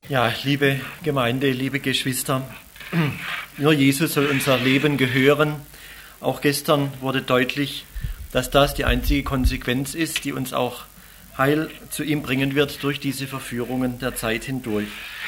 Ja, liebe Gemeinde, liebe Geschwister, nur Jesus soll unser Leben gehören. Auch gestern wurde deutlich, dass das die einzige Konsequenz ist, die uns auch Heil zu ihm bringen wird durch diese Verführungen der Zeit hindurch.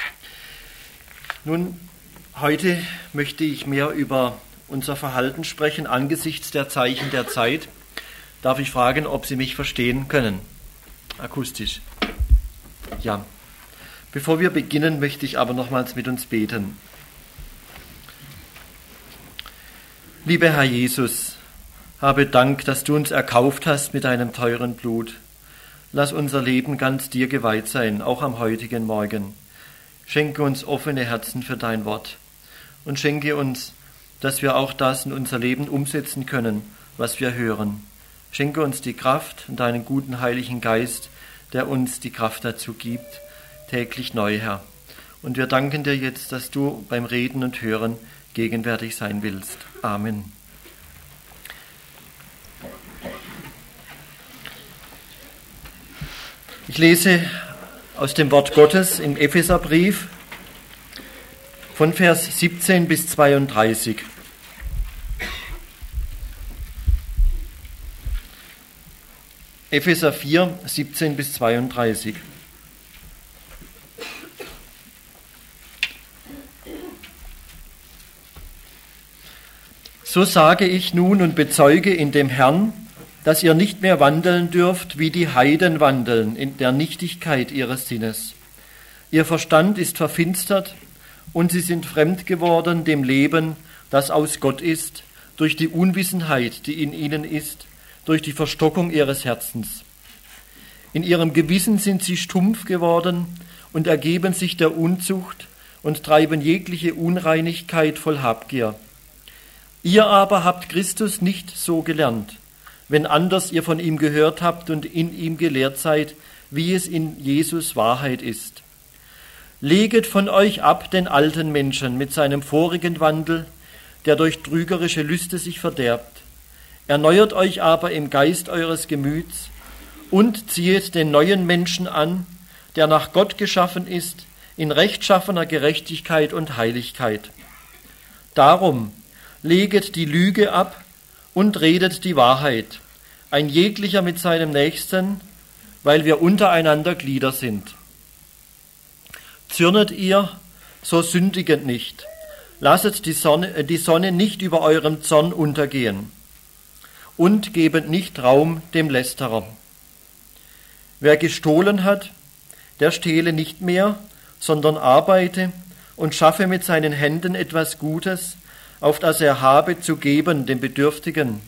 Nun, heute möchte ich mehr über unser Verhalten sprechen angesichts der Zeichen der Zeit. Darf ich fragen, ob Sie mich verstehen können? Akustisch. Ja. Bevor wir beginnen, möchte ich aber nochmals mit uns beten. Lieber Herr Jesus, habe Dank, dass du uns erkauft hast mit deinem teuren Blut. Lass unser Leben ganz dir geweiht sein, auch am heutigen Morgen. Schenke uns offene Herzen für dein Wort und schenke uns, dass wir auch das in unser Leben umsetzen können, was wir hören. Schenke uns die Kraft und deinen guten Heiligen Geist, der uns die Kraft dazu gibt, täglich neu, Herr. Und wir danken dir jetzt, dass du beim Reden und Hören gegenwärtig sein willst. Amen. Ich lese aus dem Wort Gottes im Epheserbrief von Vers 17 bis 32. Epheser 4, 17 bis 32. So sage ich nun und bezeuge in dem Herrn, dass ihr nicht mehr wandeln dürft, wie die Heiden wandeln, in der Nichtigkeit ihres Sinnes. Ihr Verstand ist verfinstert und sie sind fremd geworden dem Leben, das aus Gott ist, durch die Unwissenheit, die in ihnen ist, durch die Verstockung ihres Herzens. In ihrem Gewissen sind sie stumpf geworden und ergeben sich der Unzucht und treiben jegliche Unreinigkeit voll Habgier. Ihr aber habt Christus nicht so gelernt, wenn anders ihr von ihm gehört habt und in ihm gelehrt seid, wie es in Jesus Wahrheit ist. Leget von euch ab den alten Menschen mit seinem vorigen Wandel, der durch trügerische Lüste sich verderbt. Erneuert euch aber im Geist eures Gemüts und ziehet den neuen Menschen an, der nach Gott geschaffen ist, in rechtschaffener Gerechtigkeit und Heiligkeit. Darum leget die Lüge ab und redet die Wahrheit, ein jeglicher mit seinem Nächsten, weil wir untereinander Glieder sind. Zürnet ihr, so sündiget nicht. Lasset die Sonne nicht über eurem Zorn untergehen und gebet nicht Raum dem Lästerer. Wer gestohlen hat, der stehle nicht mehr, sondern arbeite und schaffe mit seinen Händen etwas Gutes, auf das er habe zu geben dem Bedürftigen.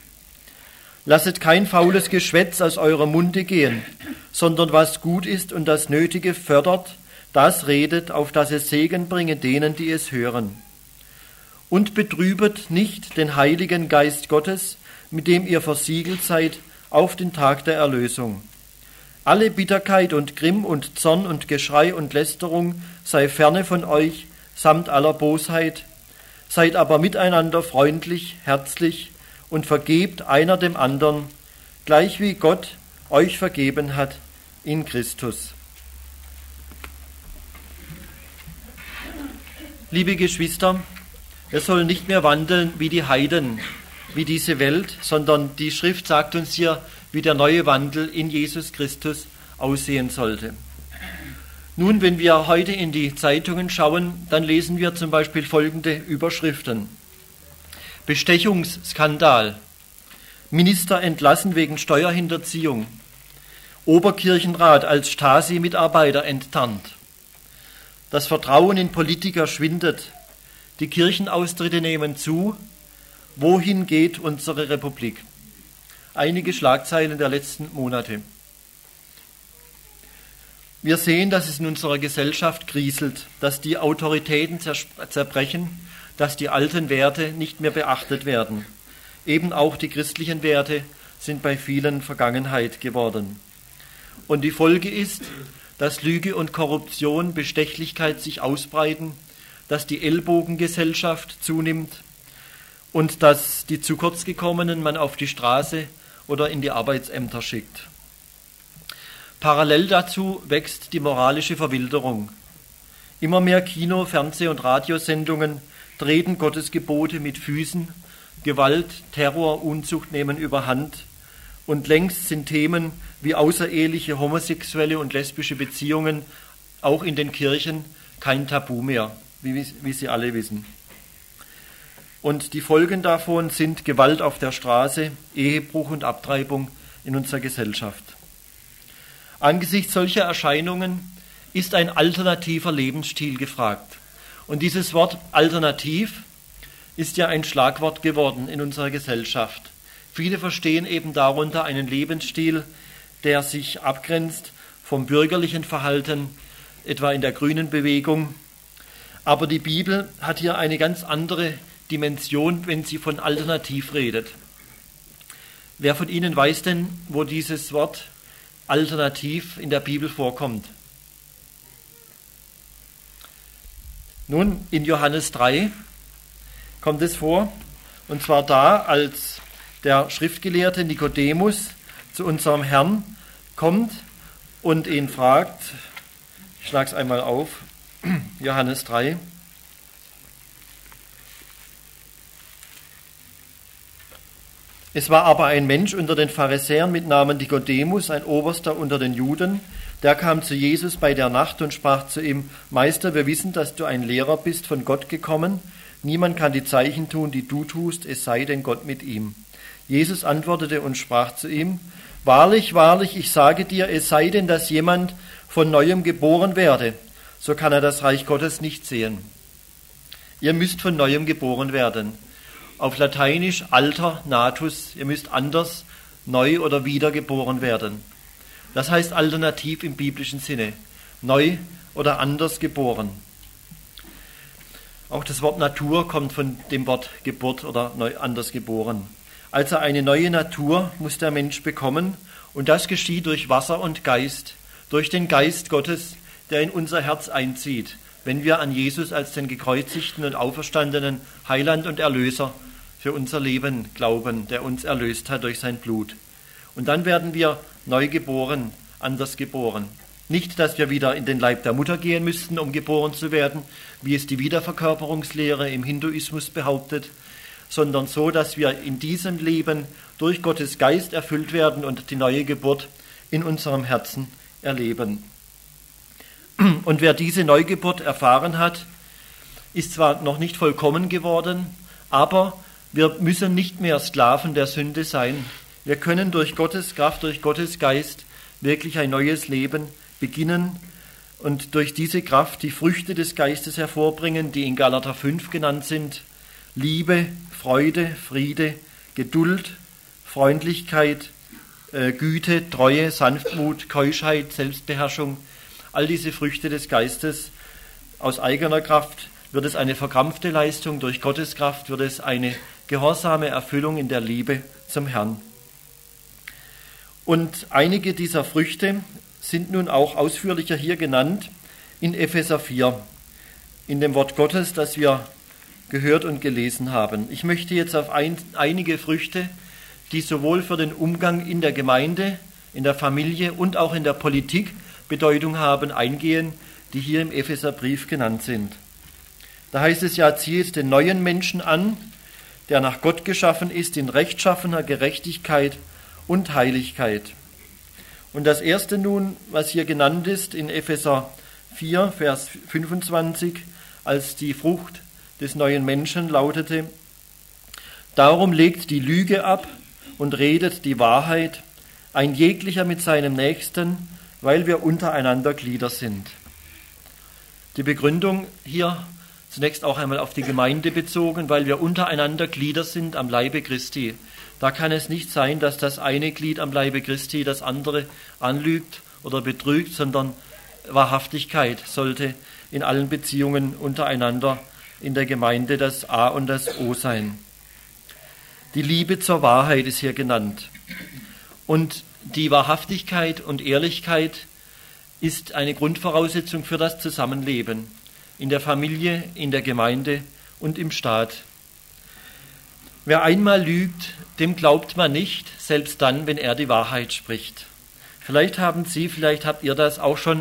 Lasset kein faules Geschwätz aus eurem Munde gehen, sondern was gut ist und das Nötige fördert, das redet, auf das es Segen bringe denen, die es hören. Und betrübet nicht den Heiligen Geist Gottes, mit dem ihr versiegelt seid auf den Tag der Erlösung. Alle Bitterkeit und Grimm und Zorn und Geschrei und Lästerung sei ferne von euch, samt aller Bosheit. Seid aber miteinander freundlich, herzlich und vergebt einer dem anderen, gleich wie Gott euch vergeben hat in Christus. Liebe Geschwister, wir sollen nicht mehr wandeln wie die Heiden, wie diese Welt, sondern die Schrift sagt uns hier, wie der neue Wandel in Jesus Christus aussehen sollte. Nun, wenn wir heute in die Zeitungen schauen, dann lesen wir zum Beispiel folgende Überschriften. Bestechungsskandal. Minister entlassen wegen Steuerhinterziehung. Oberkirchenrat als Stasi-Mitarbeiter enttarnt. Das Vertrauen in Politiker schwindet. Die Kirchenaustritte nehmen zu. Wohin geht unsere Republik? Einige Schlagzeilen der letzten Monate. Wir sehen, dass es in unserer Gesellschaft kriselt, dass die Autoritäten zerbrechen, dass die alten Werte nicht mehr beachtet werden. Eben auch die christlichen Werte sind bei vielen Vergangenheit geworden. Und die Folge ist, dass Lüge und Korruption, Bestechlichkeit sich ausbreiten, dass die Ellbogengesellschaft zunimmt und dass die zu kurz gekommenen man auf die Straße oder in die Arbeitsämter schickt. Parallel dazu wächst die moralische Verwilderung. Immer mehr Kino-, Fernseh- und Radiosendungen treten Gottes Gebote mit Füßen, Gewalt, Terror, Unzucht nehmen überhand und längst sind Themen wie außereheliche homosexuelle und lesbische Beziehungen auch in den Kirchen kein Tabu mehr, wie Sie alle wissen. Und die Folgen davon sind Gewalt auf der Straße, Ehebruch und Abtreibung in unserer Gesellschaft. Angesichts solcher Erscheinungen ist ein alternativer Lebensstil gefragt. Und dieses Wort alternativ ist ja ein Schlagwort geworden in unserer Gesellschaft. Viele verstehen eben darunter einen Lebensstil, der sich abgrenzt vom bürgerlichen Verhalten, etwa in der grünen Bewegung. Aber die Bibel hat hier eine ganz andere Dimension, wenn sie von alternativ redet. Wer von Ihnen weiß denn, wo dieses Wort alternativ in der Bibel vorkommt? Nun, in Johannes 3 kommt es vor, und zwar da, als der Schriftgelehrte Nikodemus zu unserem Herrn kommt und ihn fragt, ich schlage es einmal auf, Johannes 3. Es war aber ein Mensch unter den Pharisäern mit Namen Nikodemus, ein Oberster unter den Juden, der kam zu Jesus bei der Nacht und sprach zu ihm, Meister, wir wissen, dass du ein Lehrer bist, von Gott gekommen. Niemand kann die Zeichen tun, die du tust, es sei denn Gott mit ihm. Jesus antwortete und sprach zu ihm, Wahrlich, wahrlich, ich sage dir, es sei denn, dass jemand von Neuem geboren werde, so kann er das Reich Gottes nicht sehen. Ihr müsst von Neuem geboren werden. Auf Lateinisch alter natus, ihr müsst anders, neu oder wiedergeboren werden. Das heißt alternativ im biblischen Sinne, neu oder anders geboren. Auch das Wort Natur kommt von dem Wort Geburt oder neu, anders geboren. Also eine neue Natur muss der Mensch bekommen und das geschieht durch Wasser und Geist, durch den Geist Gottes, der in unser Herz einzieht, wenn wir an Jesus als den gekreuzigten und auferstandenen Heiland und Erlöser für unser Leben glauben, der uns erlöst hat durch sein Blut. Und dann werden wir neu geboren, anders geboren. Nicht, dass wir wieder in den Leib der Mutter gehen müssten, um geboren zu werden, wie es die Wiederverkörperungslehre im Hinduismus behauptet, sondern so, dass wir in diesem Leben durch Gottes Geist erfüllt werden und die neue Geburt in unserem Herzen erleben. Und wer diese Neugeburt erfahren hat, ist zwar noch nicht vollkommen geworden, aber wir müssen nicht mehr Sklaven der Sünde sein. Wir können durch Gottes Kraft, durch Gottes Geist wirklich ein neues Leben beginnen und durch diese Kraft die Früchte des Geistes hervorbringen, die in Galater 5 genannt sind. Liebe, Freude, Friede, Geduld, Freundlichkeit, Güte, Treue, Sanftmut, Keuschheit, Selbstbeherrschung. All diese Früchte des Geistes aus eigener Kraft wird es eine verkrampfte Leistung, durch Gottes Kraft wird es eine gehorsame Erfüllung in der Liebe zum Herrn. Und einige dieser Früchte sind nun auch ausführlicher hier genannt in Epheser 4, in dem Wort Gottes, das wir gehört und gelesen haben. Ich möchte jetzt auf einige Früchte, die sowohl für den Umgang in der Gemeinde, in der Familie und auch in der Politik Bedeutung haben, eingehen, die hier im Epheserbrief genannt sind. Da heißt es ja, ziehet den neuen Menschen an, der nach Gott geschaffen ist, in rechtschaffener Gerechtigkeit und Heiligkeit. Und das erste nun, was hier genannt ist in Epheser 4, Vers 25, als die Frucht des neuen Menschen lautete, darum legt die Lüge ab und redet die Wahrheit, ein jeglicher mit seinem Nächsten, weil wir untereinander Glieder sind. Die Begründung hier zunächst auch einmal auf die Gemeinde bezogen, weil wir untereinander Glieder sind am Leibe Christi. Da kann es nicht sein, dass das eine Glied am Leibe Christi das andere anlügt oder betrügt, sondern Wahrhaftigkeit sollte in allen Beziehungen untereinander in der Gemeinde das A und das O sein. Die Liebe zur Wahrheit ist hier genannt. Und die Wahrhaftigkeit und Ehrlichkeit ist eine Grundvoraussetzung für das Zusammenleben in der Familie, in der Gemeinde und im Staat. Wer einmal lügt, dem glaubt man nicht, selbst dann, wenn er die Wahrheit spricht. Vielleicht habt ihr das auch schon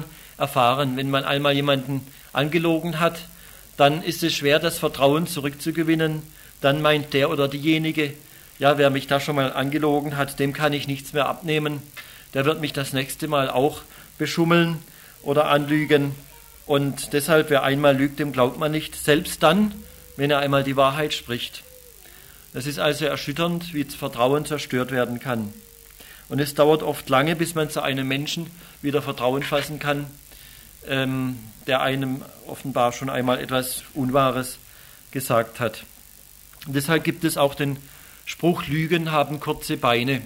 erfahren. Wenn man einmal jemanden angelogen hat, dann ist es schwer, das Vertrauen zurückzugewinnen. Dann meint der oder diejenige, ja, wer mich da schon mal angelogen hat, dem kann ich nichts mehr abnehmen. Der wird mich das nächste Mal auch beschummeln oder anlügen. Und deshalb, wer einmal lügt, dem glaubt man nicht, selbst dann, wenn er einmal die Wahrheit spricht. Das ist also erschütternd, wie das Vertrauen zerstört werden kann. Und es dauert oft lange, bis man zu einem Menschen wieder Vertrauen fassen kann, der einem offenbar schon einmal etwas Unwahres gesagt hat. Und deshalb gibt es auch den Spruch, Lügen haben kurze Beine.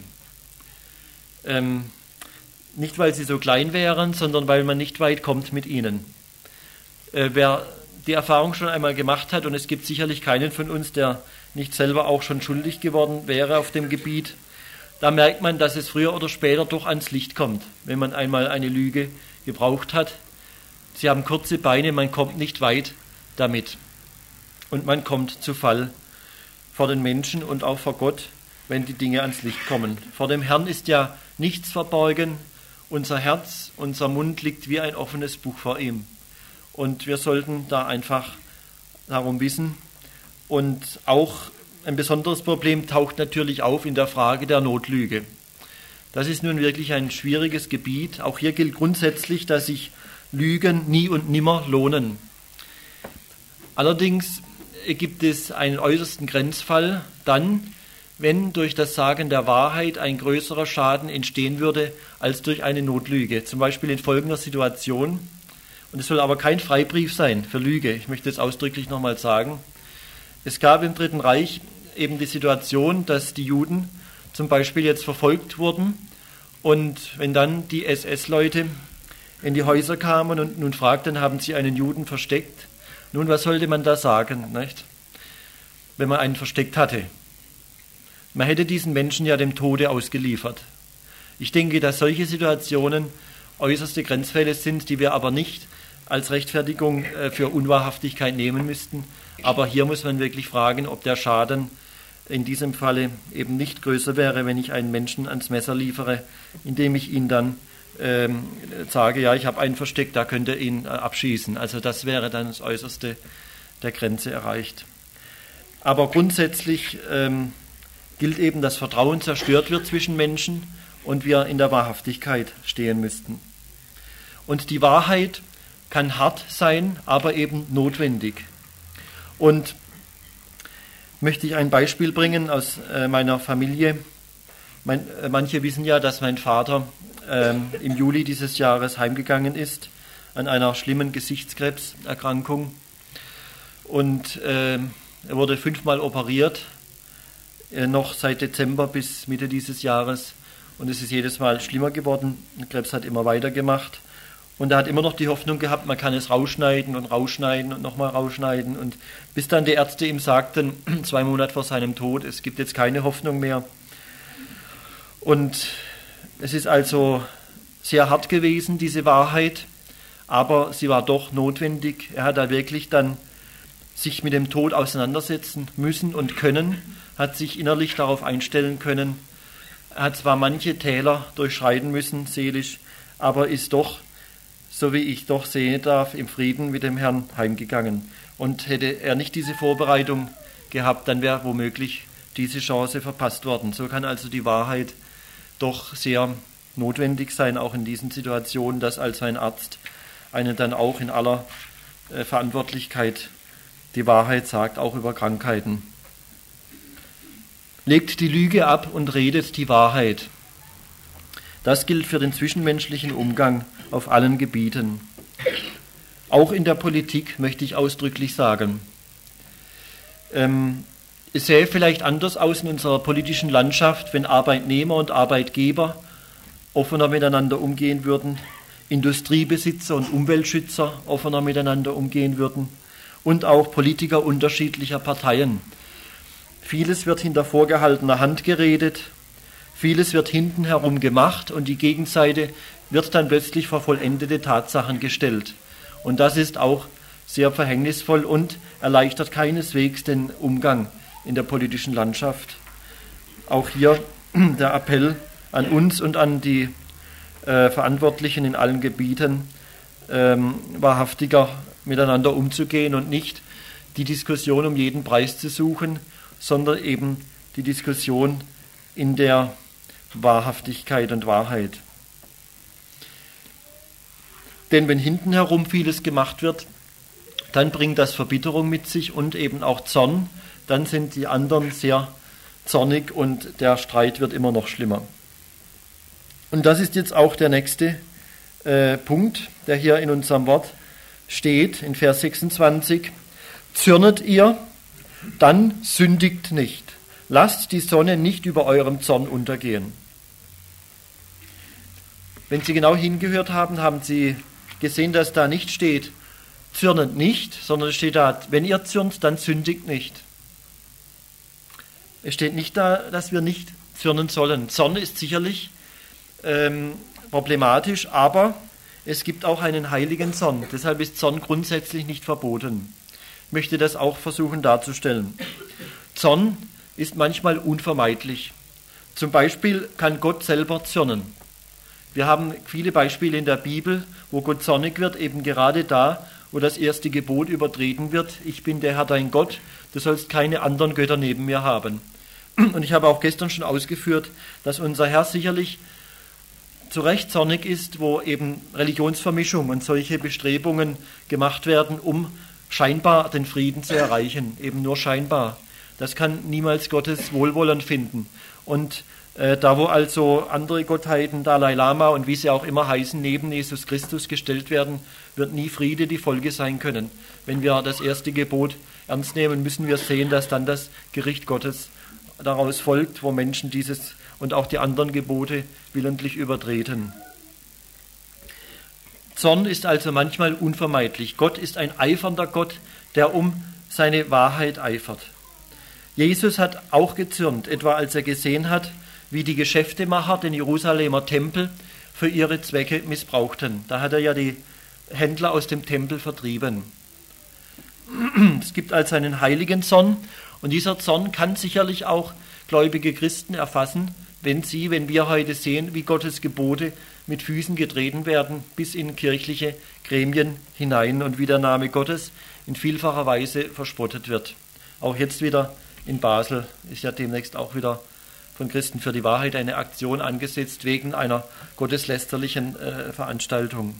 Nicht, weil sie so klein wären, sondern weil man nicht weit kommt mit ihnen. Wer die Erfahrung schon einmal gemacht hat, und es gibt sicherlich keinen von uns, der nicht selber auch schon schuldig geworden wäre auf dem Gebiet, da merkt man, dass es früher oder später doch ans Licht kommt, wenn man einmal eine Lüge gebraucht hat. Sie haben kurze Beine, man kommt nicht weit damit. Und man kommt zu Fall vor den Menschen und auch vor Gott, wenn die Dinge ans Licht kommen. Vor dem Herrn ist ja nichts verborgen. Unser Herz, unser Mund liegt wie ein offenes Buch vor ihm. Und wir sollten da einfach darum wissen. Und auch ein besonderes Problem taucht natürlich auf in der Frage der Notlüge. Das ist nun wirklich ein schwieriges Gebiet. Auch hier gilt grundsätzlich, dass sich Lügen nie und nimmer lohnen. Allerdings gibt es einen äußersten Grenzfall dann, wenn durch das Sagen der Wahrheit ein größerer Schaden entstehen würde als durch eine Notlüge. Zum Beispiel in folgender Situation. Und es soll aber kein Freibrief sein für Lüge. Ich möchte es ausdrücklich nochmal sagen. Es gab im Dritten Reich eben die Situation, dass die Juden zum Beispiel jetzt verfolgt wurden. Und wenn dann die SS-Leute in die Häuser kamen und nun fragten, haben sie einen Juden versteckt? Nun, was sollte man da sagen, nicht? Wenn man einen versteckt hatte? Man hätte diesen Menschen ja dem Tode ausgeliefert. Ich denke, dass solche Situationen äußerste Grenzfälle sind, die wir aber nicht als Rechtfertigung für Unwahrhaftigkeit nehmen müssten. Aber hier muss man wirklich fragen, ob der Schaden in diesem Falle eben nicht größer wäre, wenn ich einen Menschen ans Messer liefere, indem ich ihn dann sage, ja, ich habe einen versteckt, da könnt ihr ihn abschießen. Also das wäre dann das Äußerste der Grenze erreicht. Aber grundsätzlich gilt eben, dass Vertrauen zerstört wird zwischen Menschen und wir in der Wahrhaftigkeit stehen müssten. Und die Wahrheit kann hart sein, aber eben notwendig. Und möchte ich ein Beispiel bringen aus meiner Familie. Manche wissen ja, dass mein Vater im Juli dieses Jahres heimgegangen ist an einer schlimmen Gesichtskrebserkrankung. Und er wurde 5-mal operiert, noch seit Dezember bis Mitte dieses Jahres. Und es ist jedes Mal schlimmer geworden. Der Krebs hat immer weitergemacht. Und er hat immer noch die Hoffnung gehabt, man kann es rausschneiden und nochmal rausschneiden. Und bis dann die Ärzte ihm sagten, 2 Monate vor seinem Tod, es gibt jetzt keine Hoffnung mehr. Und es ist also sehr hart gewesen, diese Wahrheit, aber sie war doch notwendig. Er hat da wirklich dann sich mit dem Tod auseinandersetzen müssen und können, hat sich innerlich darauf einstellen können. Er hat zwar manche Täler durchschreiten müssen, seelisch, aber ist doch, so wie ich doch sehen darf, im Frieden mit dem Herrn heimgegangen. Und hätte er nicht diese Vorbereitung gehabt, dann wäre womöglich diese Chance verpasst worden. So kann also die Wahrheit doch sehr notwendig sein, auch in diesen Situationen, dass also ein Arzt einen dann auch in aller Verantwortlichkeit die Wahrheit sagt, auch über Krankheiten. Legt die Lüge ab und redet die Wahrheit. Das gilt für den zwischenmenschlichen Umgang auf allen Gebieten. Auch in der Politik möchte ich ausdrücklich sagen. Es sähe vielleicht anders aus in unserer politischen Landschaft, wenn Arbeitnehmer und Arbeitgeber offener miteinander umgehen würden, Industriebesitzer und Umweltschützer offener miteinander umgehen würden und auch Politiker unterschiedlicher Parteien. Vieles wird hinter vorgehaltener Hand geredet, vieles wird hinten herum gemacht und die Gegenseite wird dann plötzlich vor vollendete Tatsachen gestellt. Und das ist auch sehr verhängnisvoll und erleichtert keineswegs den Umgang in der politischen Landschaft. Auch hier der Appell an uns und an die Verantwortlichen in allen Gebieten, wahrhaftiger miteinander umzugehen und nicht die Diskussion um jeden Preis zu suchen, sondern eben die Diskussion in der Wahrhaftigkeit und Wahrheit. Denn wenn hinten herum vieles gemacht wird, dann bringt das Verbitterung mit sich und eben auch Zorn. Dann sind die anderen sehr zornig und der Streit wird immer noch schlimmer. Und das ist jetzt auch der nächste Punkt, der hier in unserem Wort steht, in Vers 26. Zürnet ihr, dann sündigt nicht. Lasst die Sonne nicht über eurem Zorn untergehen. Wenn Sie genau hingehört haben, haben Sie gesehen, dass da nicht steht, zürnet nicht, sondern es steht da, wenn ihr zürnt, dann sündigt nicht. Es steht nicht da, dass wir nicht zürnen sollen. Zorn ist sicherlich problematisch, aber es gibt auch einen heiligen Zorn. Deshalb ist Zorn grundsätzlich nicht verboten. Ich möchte das auch versuchen darzustellen. Zorn ist manchmal unvermeidlich. Zum Beispiel kann Gott selber zürnen. Wir haben viele Beispiele in der Bibel, wo Gott zornig wird, eben gerade da, wo das erste Gebot übertreten wird. Ich bin der Herr dein Gott, du sollst keine anderen Götter neben mir haben. Und ich habe auch gestern schon ausgeführt, dass unser Herr sicherlich zu Recht zornig ist, wo eben Religionsvermischung und solche Bestrebungen gemacht werden, um scheinbar den Frieden zu erreichen, eben nur scheinbar. Das kann niemals Gottes Wohlwollen finden. Und da, wo also andere Gottheiten, Dalai Lama und wie sie auch immer heißen, neben Jesus Christus gestellt werden, wird nie Friede die Folge sein können. Wenn wir das erste Gebot ernst nehmen, müssen wir sehen, dass dann das Gericht Gottes daraus folgt, wo Menschen dieses und auch die anderen Gebote willentlich übertreten. Zorn ist also manchmal unvermeidlich. Gott ist ein eifernder Gott, der um seine Wahrheit eifert. Jesus hat auch gezürnt, etwa als er gesehen hat, wie die Geschäftemacher den Jerusalemer Tempel für ihre Zwecke missbrauchten. Da hat er ja die Händler aus dem Tempel vertrieben. Es gibt also einen heiligen Zorn und dieser Zorn kann sicherlich auch gläubige Christen erfassen, wenn wir heute sehen, wie Gottes Gebote mit Füßen getreten werden, bis in kirchliche Gremien hinein und wie der Name Gottes in vielfacher Weise verspottet wird. Auch jetzt wieder in Basel ist ja demnächst auch wieder von Christen für die Wahrheit eine Aktion angesetzt wegen einer gotteslästerlichen Veranstaltung.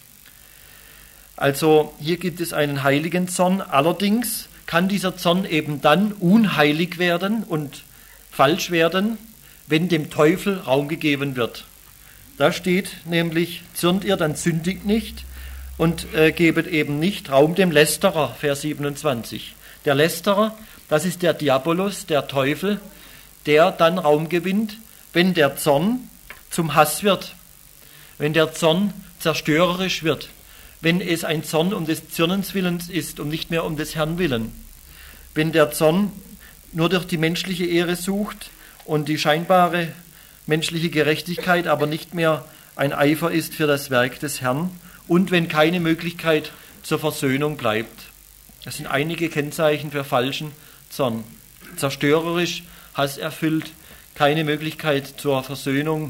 Also hier gibt es einen heiligen Zorn, allerdings kann dieser Zorn eben dann unheilig werden und falsch werden, wenn dem Teufel Raum gegeben wird. Da steht nämlich, zürnt ihr, dann sündigt nicht und gebet eben nicht Raum dem Lästerer, Vers 27. Der Lästerer, das ist der Diabolos, der Teufel, der dann Raum gewinnt, wenn der Zorn zum Hass wird, wenn der Zorn zerstörerisch wird, wenn es ein Zorn um des Zürnens Willens ist und nicht mehr um des Herrn Willen, wenn der Zorn nur durch die menschliche Ehre sucht und die scheinbare menschliche Gerechtigkeit aber nicht mehr ein Eifer ist für das Werk des Herrn und wenn keine Möglichkeit zur Versöhnung bleibt. Das sind einige Kennzeichen für falschen Zorn. Zerstörerisch, hasserfüllt, keine Möglichkeit zur Versöhnung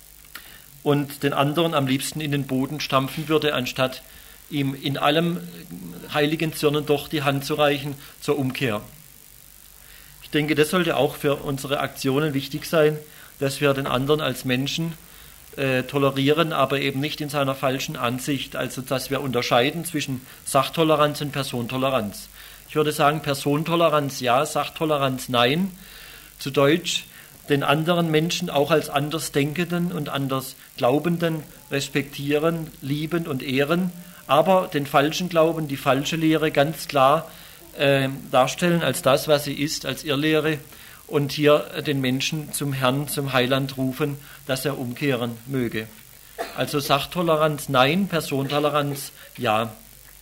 und den anderen am liebsten in den Boden stampfen würde, anstatt ihm in allem heiligen Zürnen doch die Hand zu reichen zur Umkehr. Ich denke, das sollte auch für unsere Aktionen wichtig sein, dass wir den anderen als Menschen tolerieren, aber eben nicht in seiner falschen Ansicht, also dass wir unterscheiden zwischen Sachtoleranz und Personentoleranz. Ich würde sagen, Personentoleranz ja, Sachtoleranz nein. Zu Deutsch, den anderen Menschen auch als Andersdenkenden und Andersglaubenden respektieren, lieben und ehren, aber den falschen Glauben, die falsche Lehre ganz klar darstellen als das, was sie ist, als Irrlehre und hier den Menschen zum Herrn, zum Heiland rufen, dass er umkehren möge. Also Sachtoleranz nein, Personentoleranz ja.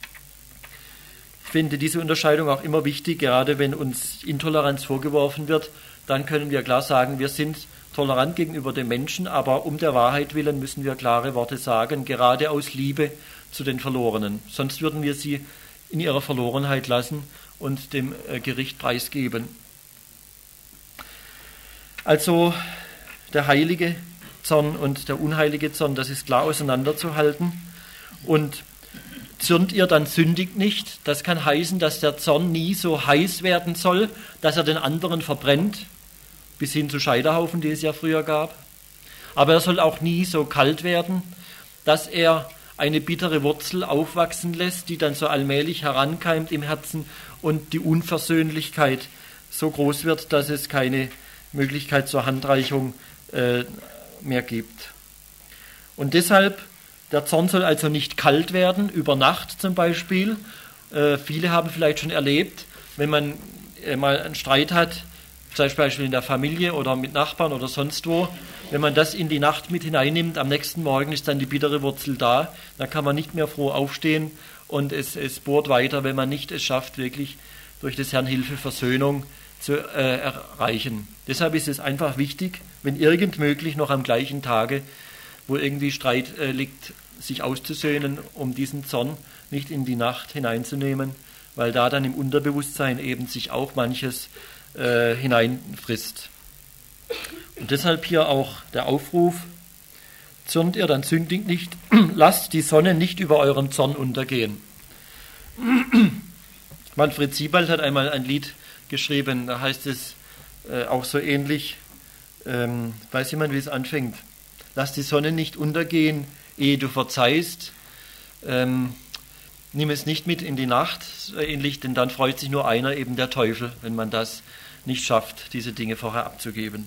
Ich finde diese Unterscheidung auch immer wichtig, gerade wenn uns Intoleranz vorgeworfen wird, dann können wir klar sagen, wir sind tolerant gegenüber dem Menschen, aber um der Wahrheit willen müssen wir klare Worte sagen, gerade aus Liebe zu den Verlorenen. Sonst würden wir sie in ihrer Verlorenheit lassen und dem Gericht preisgeben. Also der heilige Zorn und der unheilige Zorn, das ist klar auseinanderzuhalten. Und zürnt ihr, dann sündigt nicht. Das kann heißen, dass der Zorn nie so heiß werden soll, dass er den anderen verbrennt, bis hin zu Scheiterhaufen, die es ja früher gab. Aber er soll auch nie so kalt werden, dass er eine bittere Wurzel aufwachsen lässt, die dann so allmählich herankeimt im Herzen und die Unversöhnlichkeit so groß wird, dass es keine Möglichkeit zur Handreichung mehr gibt. Und deshalb, der Zorn soll also nicht kalt werden, über Nacht zum Beispiel. Viele haben vielleicht schon erlebt, wenn man mal einen Streit hat, zum Beispiel in der Familie oder mit Nachbarn oder sonst wo, wenn man das in die Nacht mit hineinnimmt, am nächsten Morgen ist dann die bittere Wurzel da, dann kann man nicht mehr froh aufstehen und es bohrt weiter, wenn man nicht es schafft, wirklich durch des Herrn Hilfe Versöhnung zu erreichen. Deshalb ist es einfach wichtig, wenn irgend möglich noch am gleichen Tage, wo irgendwie Streit liegt, sich auszusöhnen, um diesen Zorn nicht in die Nacht hineinzunehmen, weil da dann im Unterbewusstsein eben sich auch manches hineinfrisst. Und deshalb hier auch der Aufruf, zürnt ihr, dann sündigt nicht, lasst die Sonne nicht über eurem Zorn untergehen. Manfred Siebald hat einmal ein Lied geschrieben, da heißt es auch so ähnlich, weiß jemand, wie es anfängt? Lass die Sonne nicht untergehen, ehe du verzeihst, nimm es nicht mit in die Nacht, ähnlich, denn dann freut sich nur einer, eben der Teufel, wenn man das nicht schafft, diese Dinge vorher abzugeben.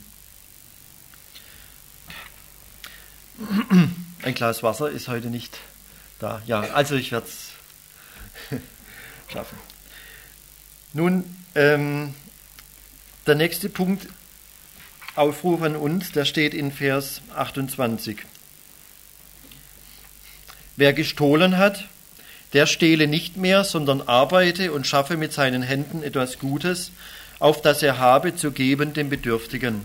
Ein Glas Wasser ist heute nicht da. Ja, also ich werde es schaffen. Nun, der nächste Punkt, Aufruf an uns, der steht in Vers 28. Wer gestohlen hat, der stehle nicht mehr, sondern arbeite und schaffe mit seinen Händen etwas Gutes, auf das er habe zu geben dem Bedürftigen.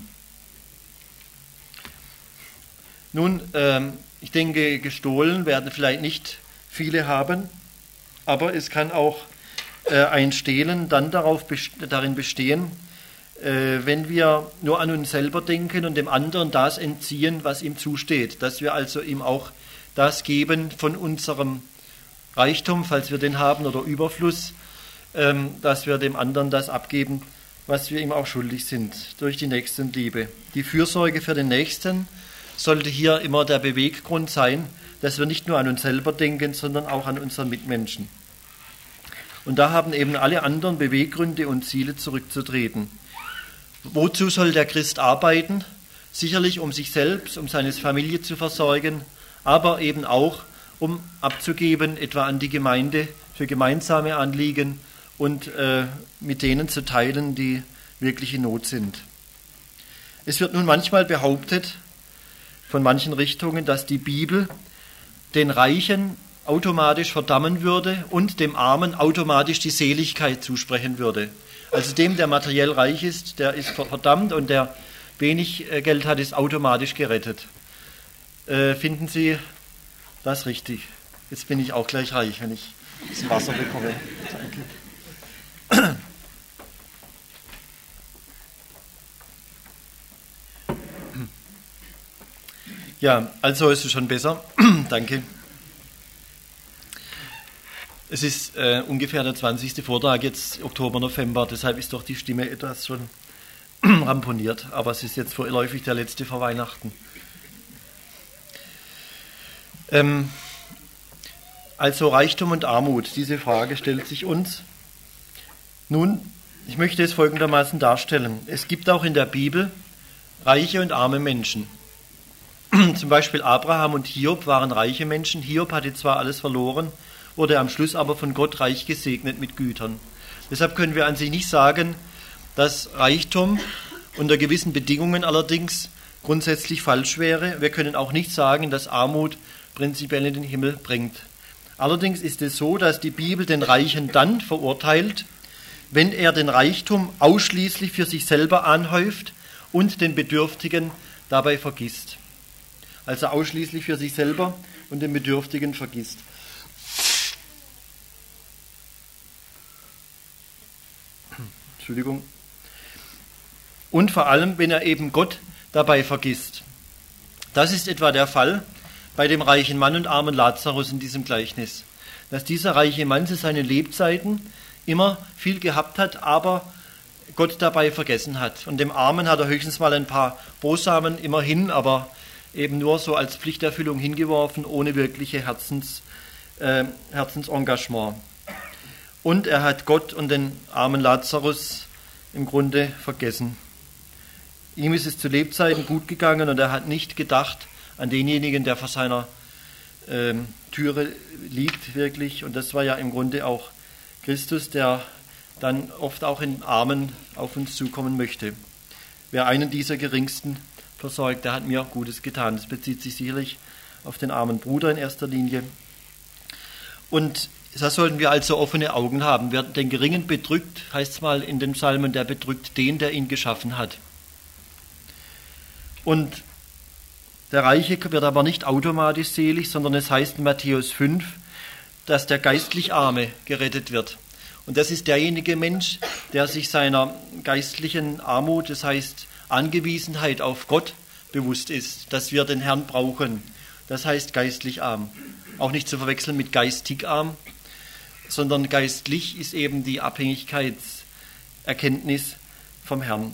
Nun, ich denke, gestohlen werden vielleicht nicht viele haben, aber es kann auch ein Stehlen dann darin bestehen, wenn wir nur an uns selber denken und dem anderen das entziehen, was ihm zusteht, dass wir also ihm auch das geben von unserem Reichtum, falls wir den haben, oder Überfluss, dass wir dem anderen das abgeben, was wir ihm auch schuldig sind, durch die Nächstenliebe. Die Fürsorge für den Nächsten sollte hier immer der Beweggrund sein, dass wir nicht nur an uns selber denken, sondern auch an unseren Mitmenschen. Und da haben eben alle anderen Beweggründe und Ziele zurückzutreten. Wozu soll der Christ arbeiten? Sicherlich, um sich selbst, um seine Familie zu versorgen, aber eben auch, um abzugeben, etwa an die Gemeinde für gemeinsame Anliegen und mit denen zu teilen, die wirklich in Not sind. Es wird nun manchmal behauptet, von manchen Richtungen, dass die Bibel den Reichen automatisch verdammen würde und dem Armen automatisch die Seligkeit zusprechen würde. Also dem, der materiell reich ist, der ist verdammt und der wenig Geld hat, ist automatisch gerettet. Finden Sie das richtig? Jetzt bin ich auch gleich reich, wenn ich das Wasser bekomme. Danke. Ja, also ist es schon besser. Danke. Es ist ungefähr der 20. Vortag, jetzt Oktober, November, deshalb ist doch die Stimme etwas schon ramponiert. Aber es ist jetzt vorläufig der letzte vor Weihnachten. Also Reichtum und Armut, diese Frage stellt sich uns. Nun, ich möchte es folgendermaßen darstellen. Es gibt auch in der Bibel reiche und arme Menschen. Zum Beispiel Abraham und Hiob waren reiche Menschen. Hiob hatte zwar alles verloren, wurde am Schluss aber von Gott reich gesegnet mit Gütern. Deshalb können wir an sich nicht sagen, dass Reichtum unter gewissen Bedingungen allerdings grundsätzlich falsch wäre. Wir können auch nicht sagen, dass Armut prinzipiell in den Himmel bringt. Allerdings ist es so, dass die Bibel den Reichen dann verurteilt, wenn er den Reichtum ausschließlich für sich selber anhäuft und den Bedürftigen dabei vergisst. Also ausschließlich für sich selber und den Bedürftigen vergisst. Entschuldigung. Und vor allem, wenn er eben Gott dabei vergisst. Das ist etwa der Fall bei dem reichen Mann und armen Lazarus in diesem Gleichnis. dass dieser reiche Mann zu seinen Lebzeiten immer viel gehabt hat, aber Gott dabei vergessen hat. Und dem Armen hat er höchstens mal ein paar Brosamen immerhin, aber eben nur so als Pflichterfüllung hingeworfen, ohne wirkliche Herzensengagement. Und er hat Gott und den armen Lazarus im Grunde vergessen. Ihm ist es zu Lebzeiten gut gegangen und er hat nicht gedacht an denjenigen, der vor seiner Türe liegt wirklich. Und das war ja im Grunde auch Christus, der dann oft auch in Armen auf uns zukommen möchte. Wer einen dieser Geringsten versorgt, der hat mir auch Gutes getan. Das bezieht sich sicherlich auf den armen Bruder in erster Linie. Und da sollten wir also offene Augen haben. Wer den Geringen bedrückt, heißt es mal in den Psalmen, der bedrückt den, der ihn geschaffen hat. Und der Reiche wird aber nicht automatisch selig, sondern es heißt in Matthäus 5, dass der geistlich Arme gerettet wird. Und das ist derjenige Mensch, der sich seiner geistlichen Armut, das heißt Angewiesenheit auf Gott, bewusst ist, dass wir den Herrn brauchen. Das heißt geistlich arm. Auch nicht zu verwechseln mit geistig arm, sondern geistlich ist eben die Abhängigkeitserkenntnis vom Herrn.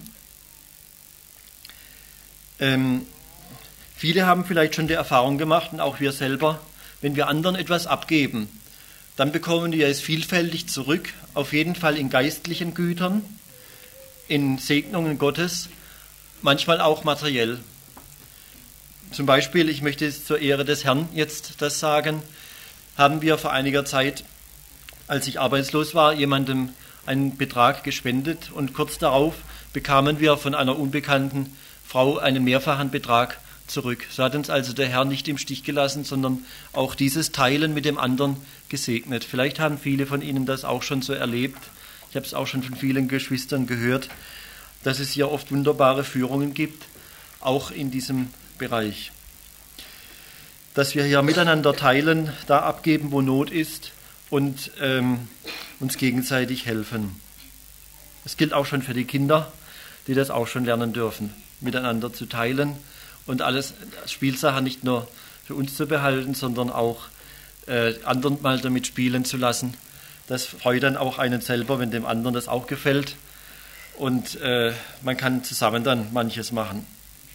Viele haben vielleicht schon die Erfahrung gemacht, und auch wir selber, wenn wir anderen etwas abgeben, dann bekommen wir es vielfältig zurück, auf jeden Fall in geistlichen Gütern, in Segnungen Gottes, manchmal auch materiell. Zum Beispiel, ich möchte es zur Ehre des Herrn jetzt das sagen, haben wir vor einiger Zeit, als ich arbeitslos war, jemandem einen Betrag gespendet und kurz darauf bekamen wir von einer unbekannten Frau einen mehrfachen Betrag zurück. So hat uns also der Herr nicht im Stich gelassen, sondern auch dieses Teilen mit dem anderen gesegnet. Vielleicht haben viele von Ihnen das auch schon so erlebt. Ich habe es auch schon von vielen Geschwistern gehört, dass es hier oft wunderbare Führungen gibt, auch in diesem Bereich. Dass wir hier miteinander teilen, da abgeben, wo Not ist und uns gegenseitig helfen. Es gilt auch schon für die Kinder, die das auch schon lernen dürfen, miteinander zu teilen und alles Spielsachen nicht nur für uns zu behalten, sondern auch anderen mal damit spielen zu lassen. Das freut dann auch einen selber, wenn dem anderen das auch gefällt. Und man kann zusammen dann manches machen.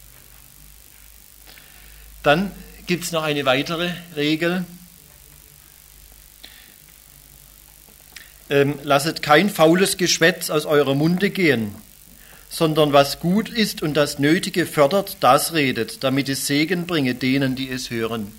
Dann gibt es noch eine weitere Regel. Lasset kein faules Geschwätz aus eurem Munde gehen, sondern was gut ist und das Nötige fördert, das redet, damit es Segen bringe denen, die es hören.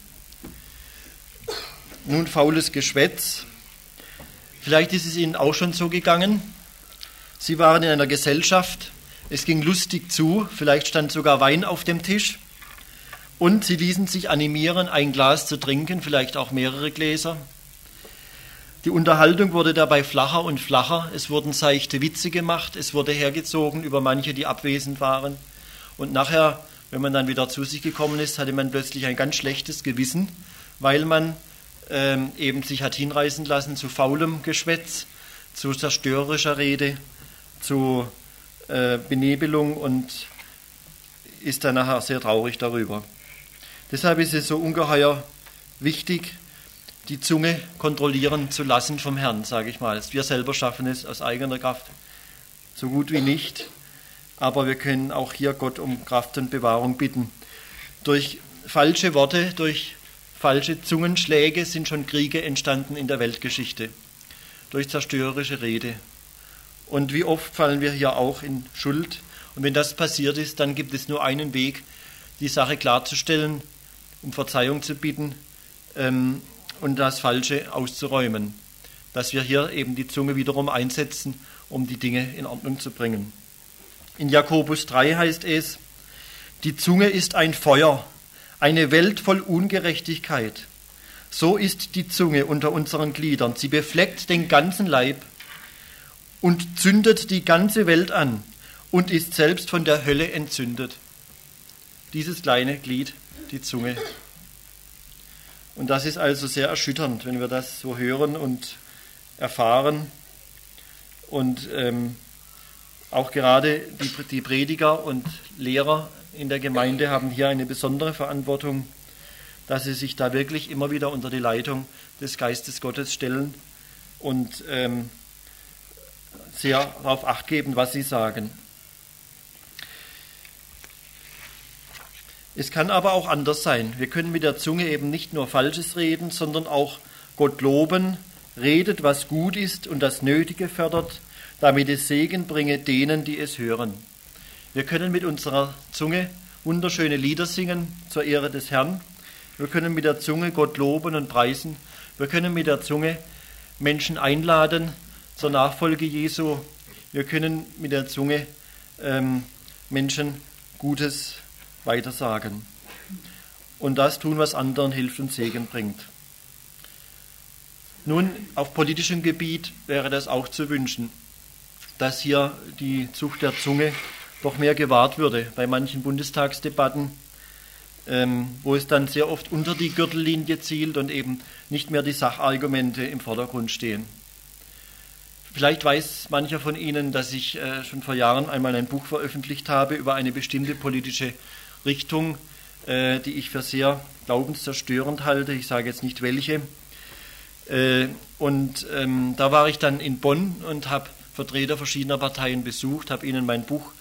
Nun, faules Geschwätz. Vielleicht ist es Ihnen auch schon so gegangen. Sie waren in einer Gesellschaft, es ging lustig zu, vielleicht stand sogar Wein auf dem Tisch und Sie ließen sich animieren, ein Glas zu trinken, vielleicht auch mehrere Gläser. Die Unterhaltung wurde dabei flacher und flacher, es wurden seichte Witze gemacht, es wurde hergezogen über manche, die abwesend waren. Und nachher, wenn man dann wieder zu sich gekommen ist, hatte man plötzlich ein ganz schlechtes Gewissen, weil man eben sich hat hinreißen lassen zu faulem Geschwätz, zu zerstörerischer Rede, zu Benebelung und ist dann nachher sehr traurig darüber. Deshalb ist es so ungeheuer wichtig, die Zunge kontrollieren zu lassen vom Herrn, sage ich mal. Wir selber schaffen es aus eigener Kraft so gut wie nicht, aber wir können auch hier Gott um Kraft und Bewahrung bitten. Durch falsche Worte, durch falsche Zungenschläge sind schon Kriege entstanden in der Weltgeschichte, durch zerstörerische Rede. Und wie oft fallen wir hier auch in Schuld. Und wenn das passiert ist, dann gibt es nur einen Weg, die Sache klarzustellen, um Verzeihung zu bitten und das Falsche auszuräumen. Dass wir hier eben die Zunge wiederum einsetzen, um die Dinge in Ordnung zu bringen. In Jakobus 3 heißt es, die Zunge ist ein Feuer, eine Welt voll Ungerechtigkeit. So ist die Zunge unter unseren Gliedern. Sie befleckt den ganzen Leib und zündet die ganze Welt an und ist selbst von der Hölle entzündet. Dieses kleine Glied, die Zunge. Und das ist also sehr erschütternd, wenn wir das so hören und erfahren. Und auch gerade die Prediger und Lehrer in der Gemeinde haben hier eine besondere Verantwortung, dass sie sich da wirklich immer wieder unter die Leitung des Geistes Gottes stellen und sehr darauf Acht geben, was sie sagen. Es kann aber auch anders sein. Wir können mit der Zunge eben nicht nur Falsches reden, sondern auch Gott loben, redet, was gut ist und das Nötige fördert, damit es Segen bringe denen, die es hören. Wir können mit unserer Zunge wunderschöne Lieder singen zur Ehre des Herrn. Wir können mit der Zunge Gott loben und preisen. Wir können mit der Zunge Menschen einladen zur Nachfolge Jesu. Wir können mit der Zunge Menschen Gutes weitersagen. Und das tun, was anderen hilft und Segen bringt. Nun, auf politischem Gebiet wäre das auch zu wünschen, dass hier die Zucht der Zunge doch mehr gewahrt würde. Bei manchen Bundestagsdebatten, wo es dann sehr oft unter die Gürtellinie zielt und eben nicht mehr die Sachargumente im Vordergrund stehen. Vielleicht weiß mancher von Ihnen, dass ich schon vor Jahren einmal ein Buch veröffentlicht habe über eine bestimmte politische Richtung, die ich für sehr glaubenszerstörend halte. Ich sage jetzt nicht welche. Da war ich dann in Bonn und habe Vertreter verschiedener Parteien besucht, habe ihnen mein Buch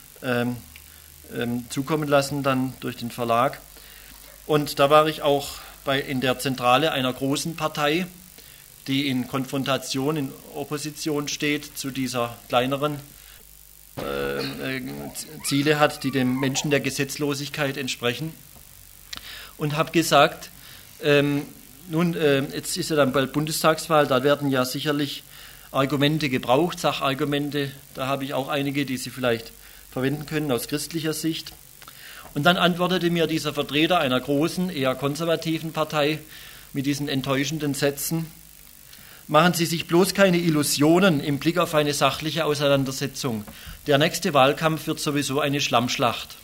zukommen lassen, dann durch den Verlag. Und da war ich auch in der Zentrale einer großen Partei, die in Konfrontation, in Opposition steht zu dieser kleineren Ziele hat, die dem Menschen der Gesetzlosigkeit entsprechen. Und habe gesagt, jetzt ist ja dann bald Bundestagswahl, da werden ja sicherlich Argumente gebraucht, Sachargumente, da habe ich auch einige, die Sie vielleicht verwenden können aus christlicher Sicht. Und dann antwortete mir dieser Vertreter einer großen, eher konservativen Partei mit diesen enttäuschenden Sätzen: Machen Sie sich bloß keine Illusionen im Blick auf eine sachliche Auseinandersetzung. Der nächste Wahlkampf wird sowieso eine Schlammschlacht.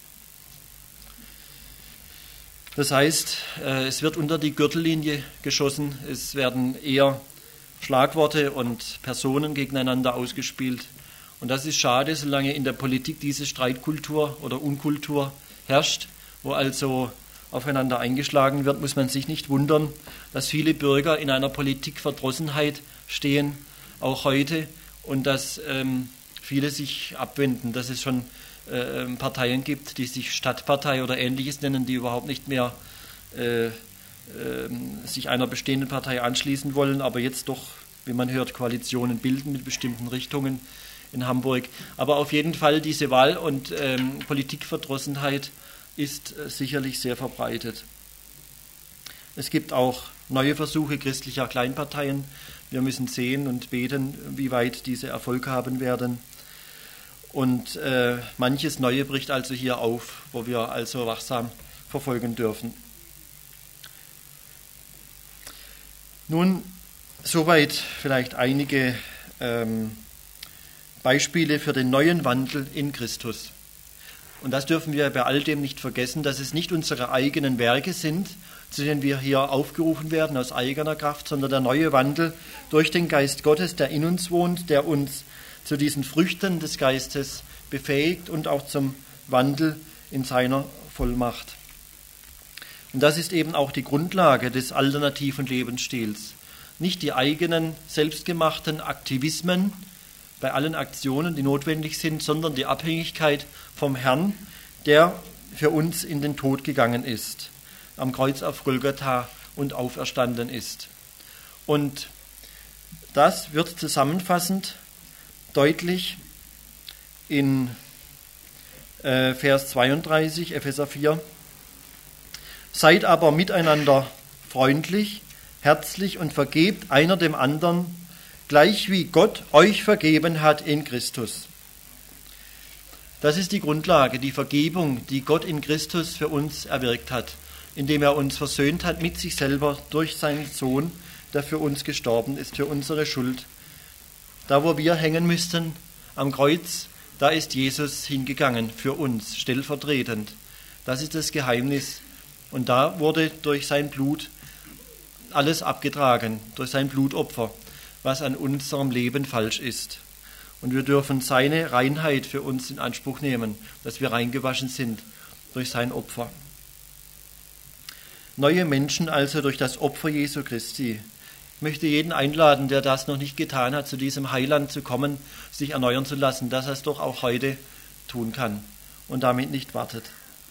Das heißt, es wird unter die Gürtellinie geschossen, es werden eher Schlagworte und Personen gegeneinander ausgespielt. Und das ist schade, solange in der Politik diese Streitkultur oder Unkultur herrscht, wo also aufeinander eingeschlagen wird, muss man sich nicht wundern, dass viele Bürger in einer Politikverdrossenheit stehen, auch heute, und dass viele sich abwenden, dass es schon Parteien gibt, die sich Stadtpartei oder Ähnliches nennen, die überhaupt nicht mehr sich einer bestehenden Partei anschließen wollen, aber jetzt doch, wie man hört, Koalitionen bilden mit bestimmten Richtungen in Hamburg. Aber auf jeden Fall diese Wahl- und Politikverdrossenheit ist sicherlich sehr verbreitet. Es gibt auch neue Versuche christlicher Kleinparteien. Wir müssen sehen und beten, wie weit diese Erfolg haben werden. Und manches Neue bricht also hier auf, wo wir also wachsam verfolgen dürfen. Nun, soweit vielleicht einige Beispiele für den neuen Wandel in Christus. Und das dürfen wir bei all dem nicht vergessen, dass es nicht unsere eigenen Werke sind, zu denen wir hier aufgerufen werden aus eigener Kraft, sondern der neue Wandel durch den Geist Gottes, der in uns wohnt, der uns zu diesen Früchten des Geistes befähigt und auch zum Wandel in seiner Vollmacht. Und das ist eben auch die Grundlage des alternativen Lebensstils. Nicht die eigenen selbstgemachten Aktivismen bei allen Aktionen, die notwendig sind, sondern die Abhängigkeit vom Herrn, der für uns in den Tod gegangen ist, am Kreuz auf Golgatha und auferstanden ist. Und das wird zusammenfassend deutlich in Vers 32, Epheser 4. Seid aber miteinander freundlich, herzlich und vergebt einer dem anderen, gleich wie Gott euch vergeben hat in Christus. Das ist die Grundlage, die Vergebung, die Gott in Christus für uns erwirkt hat, indem er uns versöhnt hat mit sich selber durch seinen Sohn, der für uns gestorben ist, für unsere Schuld. Da, wo wir hängen müssten, am Kreuz, da ist Jesus hingegangen für uns, stellvertretend. Das ist das Geheimnis. Und da wurde durch sein Blut alles abgetragen, durch sein Blutopfer, was an unserem Leben falsch ist. Und wir dürfen seine Reinheit für uns in Anspruch nehmen, dass wir reingewaschen sind durch sein Opfer. neue Menschen also durch das Opfer Jesu Christi. Ich möchte jeden einladen, der das noch nicht getan hat, zu diesem Heiland zu kommen, sich erneuern zu lassen, dass er es doch auch heute tun kann und damit nicht wartet.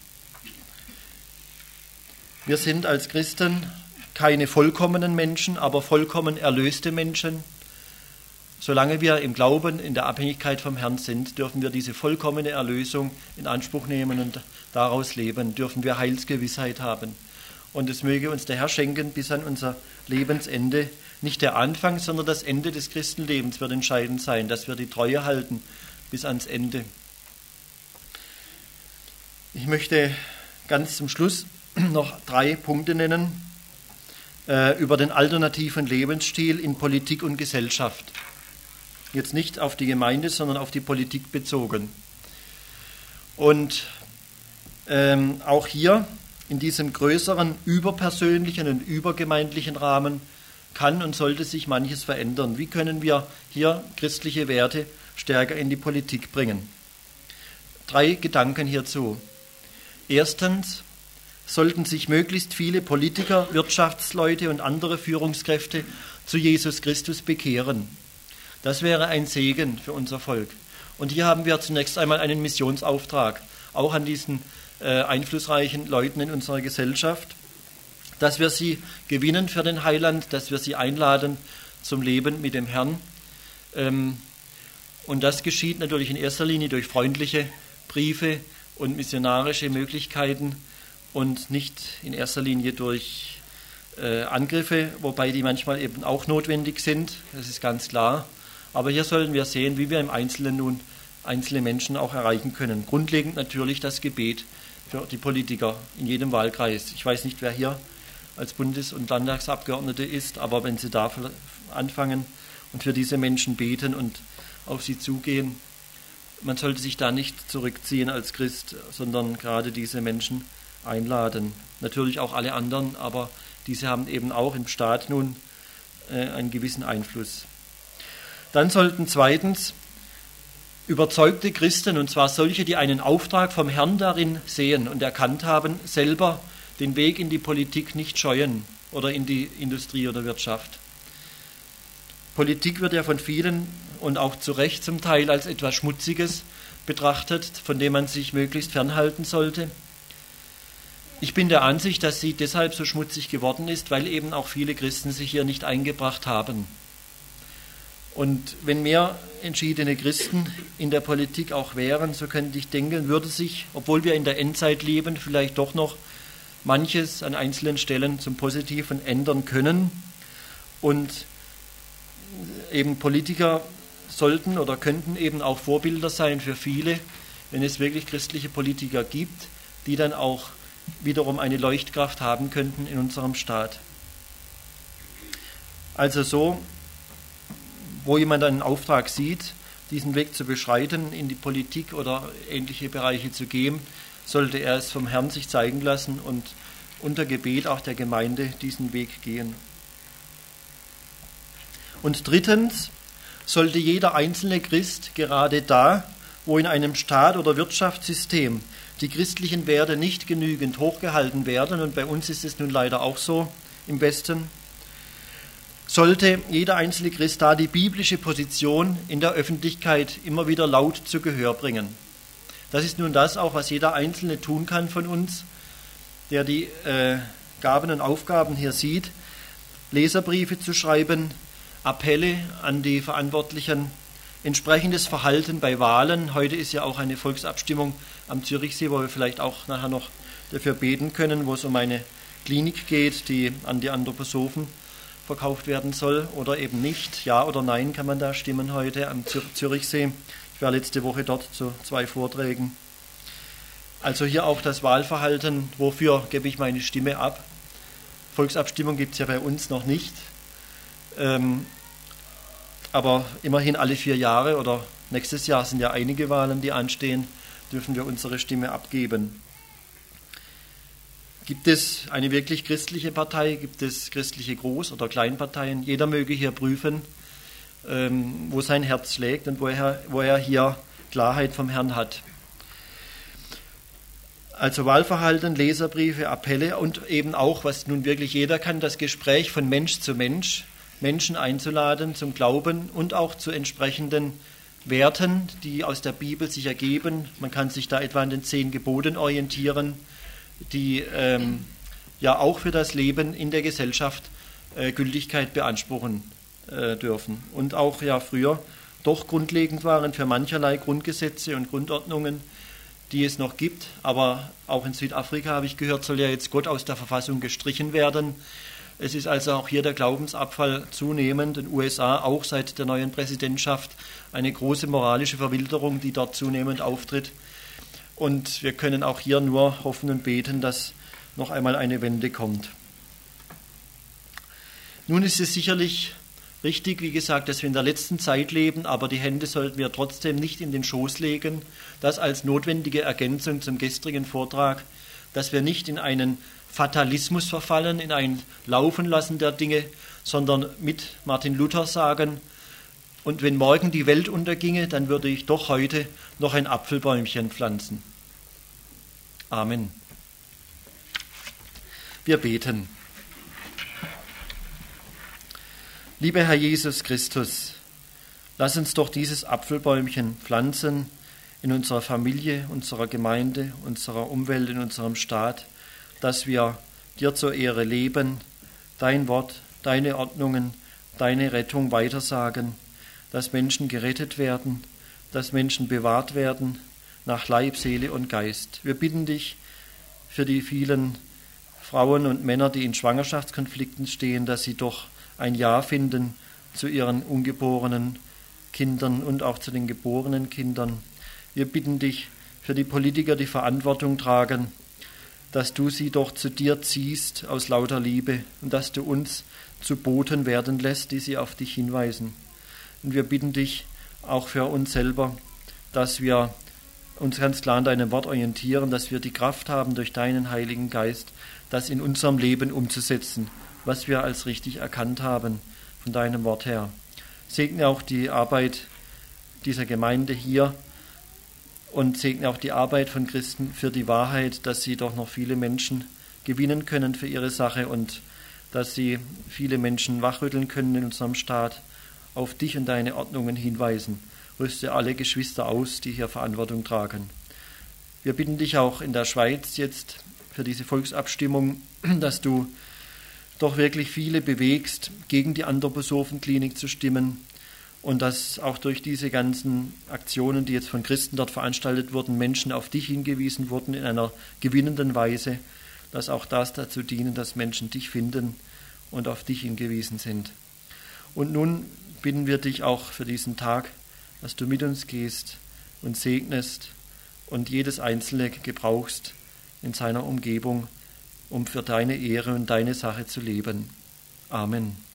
Wir sind als Christen keine vollkommenen Menschen, aber vollkommen erlöste Menschen. Solange wir im Glauben, in der Abhängigkeit vom Herrn sind, dürfen wir diese vollkommene Erlösung in Anspruch nehmen und daraus leben, dürfen wir Heilsgewissheit haben. Und es möge uns der Herr schenken bis an unser Lebensende. Nicht der Anfang, sondern das Ende des Christenlebens wird entscheidend sein, dass wir die Treue halten bis ans Ende. Ich möchte ganz zum Schluss noch 3 Punkte nennen über den alternativen Lebensstil in Politik und Gesellschaft. Jetzt nicht auf die Gemeinde, sondern auf die Politik bezogen. Und auch hier in diesem größeren überpersönlichen und übergemeindlichen Rahmen kann und sollte sich manches verändern. Wie können wir hier christliche Werte stärker in die Politik bringen? 3 Gedanken hierzu. Erstens sollten sich möglichst viele Politiker, Wirtschaftsleute und andere Führungskräfte zu Jesus Christus bekehren. Das wäre ein Segen für unser Volk. Und hier haben wir zunächst einmal einen Missionsauftrag, auch an diesen einflussreichen Leuten in unserer Gesellschaft, dass wir sie gewinnen für den Heiland, dass wir sie einladen zum Leben mit dem Herrn. Und das geschieht natürlich in erster Linie durch freundliche Briefe und missionarische Möglichkeiten und nicht in erster Linie durch Angriffe, wobei die manchmal eben auch notwendig sind, das ist ganz klar. Aber hier sollen wir sehen, wie wir im Einzelnen nun einzelne Menschen auch erreichen können. Grundlegend natürlich das Gebet für die Politiker in jedem Wahlkreis. Ich weiß nicht, wer hier als Bundes- und Landtagsabgeordnete ist, aber wenn Sie da anfangen und für diese Menschen beten und auf sie zugehen, man sollte sich da nicht zurückziehen als Christ, sondern gerade diese Menschen einladen. Natürlich auch alle anderen, aber diese haben eben auch im Staat nun einen gewissen Einfluss. Dann sollten zweitens überzeugte Christen, und zwar solche, die einen Auftrag vom Herrn darin sehen und erkannt haben, selber den Weg in die Politik nicht scheuen oder in die Industrie oder Wirtschaft. Politik wird ja von vielen und auch zu Recht zum Teil als etwas Schmutziges betrachtet, von dem man sich möglichst fernhalten sollte. Ich bin der Ansicht, dass sie deshalb so schmutzig geworden ist, weil eben auch viele Christen sich hier nicht eingebracht haben. Und wenn mehr entschiedene Christen in der Politik auch wären, so könnte ich denken, würde sich, obwohl wir in der Endzeit leben, vielleicht doch noch manches an einzelnen Stellen zum Positiven ändern können. Und eben Politiker sollten oder könnten eben auch Vorbilder sein für viele, wenn es wirklich christliche Politiker gibt, die dann auch wiederum eine Leuchtkraft haben könnten in unserem Staat. Also so, wo jemand einen Auftrag sieht, diesen Weg zu beschreiten, in die Politik oder ähnliche Bereiche zu gehen, sollte er es vom Herrn sich zeigen lassen und unter Gebet auch der Gemeinde diesen Weg gehen. Und drittens sollte jeder einzelne Christ gerade da, wo in einem Staat oder Wirtschaftssystem die christlichen Werte nicht genügend hochgehalten werden, und bei uns ist es nun leider auch so im Westen, sollte jeder einzelne Christ da die biblische Position in der Öffentlichkeit immer wieder laut zu Gehör bringen. Das ist nun das auch, was jeder Einzelne tun kann von uns, der die Gaben und Aufgaben hier sieht, Leserbriefe zu schreiben, Appelle an die Verantwortlichen, entsprechendes Verhalten bei Wahlen. Heute ist ja auch eine Volksabstimmung am Zürichsee, wo wir vielleicht auch nachher noch dafür beten können, wo es um eine Klinik geht, die an die Anthroposophen verkauft werden soll oder eben nicht. Ja oder nein kann man da stimmen heute am Zürichsee. Ich war letzte Woche dort zu 2 Vorträgen. Also hier auch das Wahlverhalten, wofür gebe ich meine Stimme ab. Volksabstimmung gibt es ja bei uns noch nicht. Aber immerhin alle 4 Jahre oder nächstes Jahr sind ja einige Wahlen, die anstehen, dürfen wir unsere Stimme abgeben. Gibt es eine wirklich christliche Partei? Gibt es christliche Groß- oder Kleinparteien? Jeder möge hier prüfen, wo sein Herz schlägt und wo er hier Klarheit vom Herrn hat. Also Wahlverhalten, Leserbriefe, Appelle und eben auch, was nun wirklich jeder kann, das Gespräch von Mensch zu Mensch, Menschen einzuladen zum Glauben und auch zu entsprechenden Werten, die aus der Bibel sich ergeben. Man kann sich da etwa an den 10 Geboten orientieren, die ja auch für das Leben in der Gesellschaft Gültigkeit beanspruchen dürfen. Und auch ja früher doch grundlegend waren für mancherlei Grundgesetze und Grundordnungen, die es noch gibt. Aber auch in Südafrika, habe ich gehört, soll ja jetzt Gott aus der Verfassung gestrichen werden. Es ist also auch hier der Glaubensabfall zunehmend. In den USA auch seit der neuen Präsidentschaft eine große moralische Verwilderung, die dort zunehmend auftritt. Und wir können auch hier nur hoffen und beten, dass noch einmal eine Wende kommt. Nun ist es sicherlich richtig, wie gesagt, dass wir in der letzten Zeit leben, aber die Hände sollten wir trotzdem nicht in den Schoß legen. Das als notwendige Ergänzung zum gestrigen Vortrag, dass wir nicht in einen Fatalismus verfallen, in ein Laufenlassen der Dinge, sondern mit Martin Luther sagen, und wenn morgen die Welt unterginge, dann würde ich doch heute noch ein Apfelbäumchen pflanzen. Amen. Wir beten. Lieber Herr Jesus Christus, lass uns doch dieses Apfelbäumchen pflanzen in unserer Familie, unserer Gemeinde, unserer Umwelt, in unserem Staat, dass wir dir zur Ehre leben, dein Wort, deine Ordnungen, deine Rettung weitersagen, dass Menschen gerettet werden, dass Menschen bewahrt werden nach Leib, Seele und Geist. Wir bitten dich für die vielen Frauen und Männer, die in Schwangerschaftskonflikten stehen, dass sie doch ein Ja finden zu ihren ungeborenen Kindern und auch zu den geborenen Kindern. Wir bitten dich für die Politiker, die Verantwortung tragen, dass du sie doch zu dir ziehst aus lauter Liebe und dass du uns zu Boten werden lässt, die sie auf dich hinweisen. Und wir bitten dich auch für uns selber, dass wir uns ganz klar an deinem Wort orientieren, dass wir die Kraft haben, durch deinen Heiligen Geist das in unserem Leben umzusetzen, was wir als richtig erkannt haben von deinem Wort her. Segne auch die Arbeit dieser Gemeinde hier und segne auch die Arbeit von Christen für die Wahrheit, dass sie doch noch viele Menschen gewinnen können für ihre Sache und dass sie viele Menschen wachrütteln können in unserem Staat, auf dich und deine Ordnungen hinweisen. Rüste alle Geschwister aus, die hier Verantwortung tragen. Wir bitten dich auch in der Schweiz jetzt für diese Volksabstimmung, dass du doch wirklich viele bewegst, gegen die Anthroposophenklinik zu stimmen und dass auch durch diese ganzen Aktionen, die jetzt von Christen dort veranstaltet wurden, Menschen auf dich hingewiesen wurden in einer gewinnenden Weise, dass auch das dazu dienen, dass Menschen dich finden und auf dich hingewiesen sind. Und nun bitten wir dich auch für diesen Tag, dass du mit uns gehst und segnest und jedes Einzelne gebrauchst in seiner Umgebung, um für deine Ehre und deine Sache zu leben. Amen.